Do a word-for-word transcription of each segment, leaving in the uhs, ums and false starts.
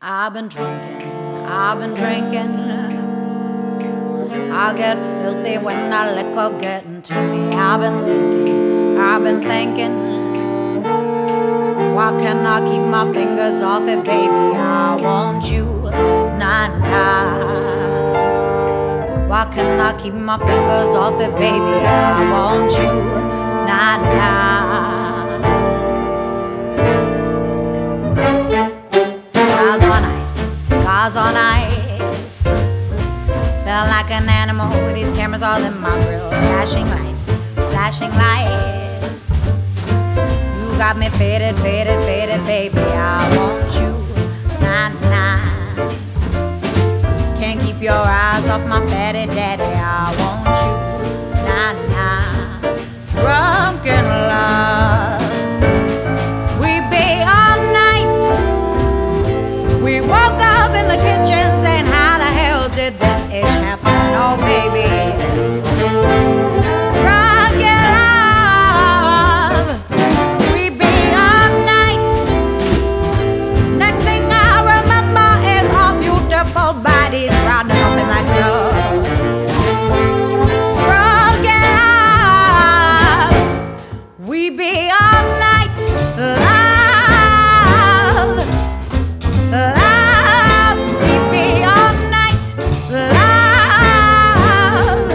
I've been drinking, I've been drinking. I get filthy when that liquor getting to me. I've been thinking, I've been thinking. Why can't I keep my fingers off it, baby? I want you, nah, nah. Why can't I keep my fingers off it, baby? I want you, nah, nah. Cigars on ice, cigars on ice. Felt like an animal with these cameras all in my grill. Flashing lights, flashing lights. You got me faded, faded, faded, baby. I want you, nah, nah. Can't keep your eyes off my fatty daddy. I want you, nah, nah. Drunken love. We be all night. We woke up in the kitchen saying, how the hell did this ish happen? Oh, baby. Drunken love. We be all night. Next thing I remember is our beautiful bodies rounding up in that club. Drunken love. We be all night. Love. Love. We be all night. Love.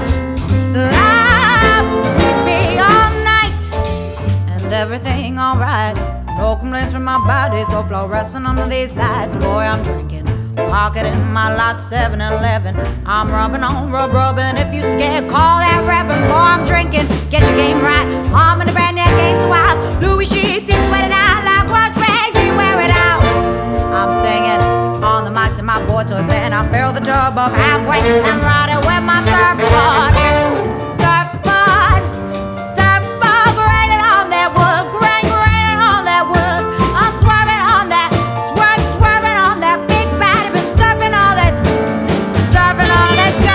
Love. We be all night. And everything alright. No complaints from my body, so fluorescent under these lights. Boy, I'm drinking. Pocket in my lot, seven eleven. I'm rubbing on, rub, rubbing. If you scared, call that reverend. Boy, I'm drinking. Get your game right. I'm in a brand new game swap. Louis sheets, he's sweating out like wash rags. He wear it out. I'm singing on the mic to my boy toys. Then I fill the tub up halfway and ride it with my surfboard. Surfboard, surfboard, graining on that wood, grain, graining on that wood. I'm swerving on that, swerve, swerving on that big body. Been surfing all this, surfing all this good,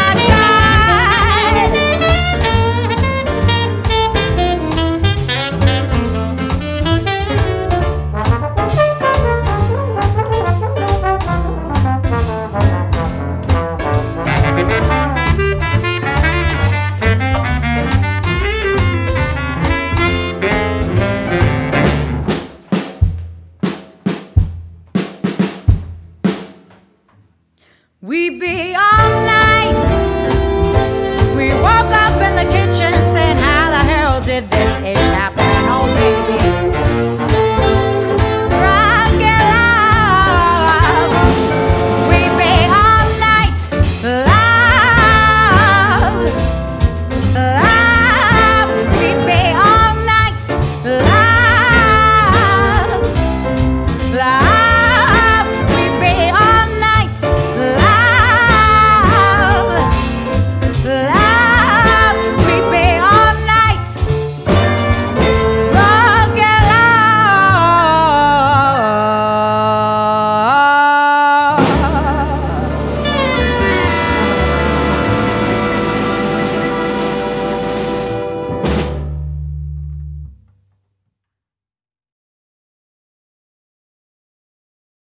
we be all night.